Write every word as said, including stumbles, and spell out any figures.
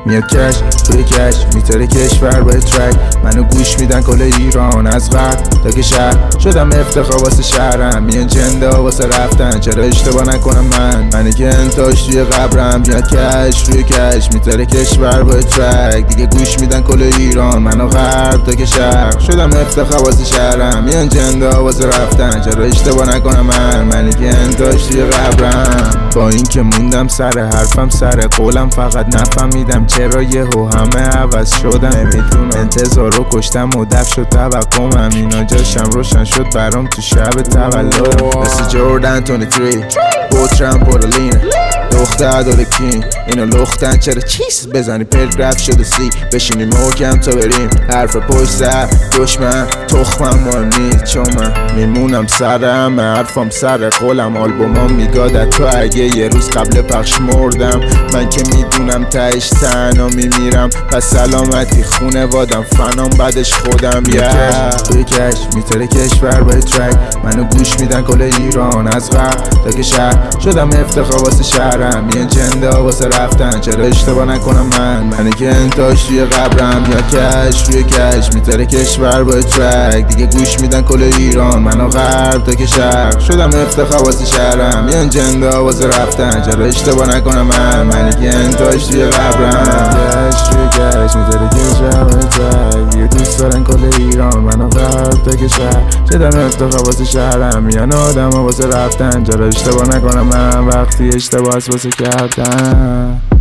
میاد کش توی کش میتره کشور با ترک منو گوش میدن کل ایران از غرب تا که شهر شدم افتخار واسه شهرم میان جندا واسه رفتن چرا اشتباه نکنم من منی که انتاش توی قبرم میاد کش روی کش میتره کشور با ترک دیگه گوش میدن کل ایران منو غرب تا که شهر شدم افتخار واسه شهرم میان جندا واسه رفتن چرا اشتباه نکنم من منی که انتاش توی قبرم با این که موندم سر حرفم سر قولم فقط نفهمیدم چرا یهو همه عوض شدم نمیدونم انتظار رو کشتم و دف شد توقعم اینا جاشم روشن شد برام تو شب تولدم مثل جوردن بیست و سه بوترم پرولین دختر داره کین اینا لختن چرا چیز بزنی پرد رفت شده سی بشینیم محکم تا بریم حرف پشت سر دشمن تخمم مهم نیست چون من میمونم سرم حرفم سر قولم آلبومام میگادت تو اگه یه روز قبل پخش مردم من که میدونم تهش تنها میمیرم پس سلامتی خونه وادم فنام بعدش خودم یه توی کش میتره کشور با ترک منو گوش میدن کل ایران از غرب تا که شهر شدم افتخار واسه شهرم میان جندا واسه رفتن چرا اشتباه نکنم من منی که انتاش توی قبرم یا کش روی کش میتره کشور با ترک دیگه گوش میدن کل ایران منو غرب تا که شهر شدم افتخار واسه شهرم میان جندا واسه رفتن چرا اشتباه نکنم من منی که انتاش توی قبرم کش روی کش میتره کشور با ترک دیگه دوست دارن کل ایران منو غرب تا که شهر شدم افتخار واسه شهرم میان آدم واسه رفتن چرا اشتباه نکنم من وقتی اشتباه واسه کردن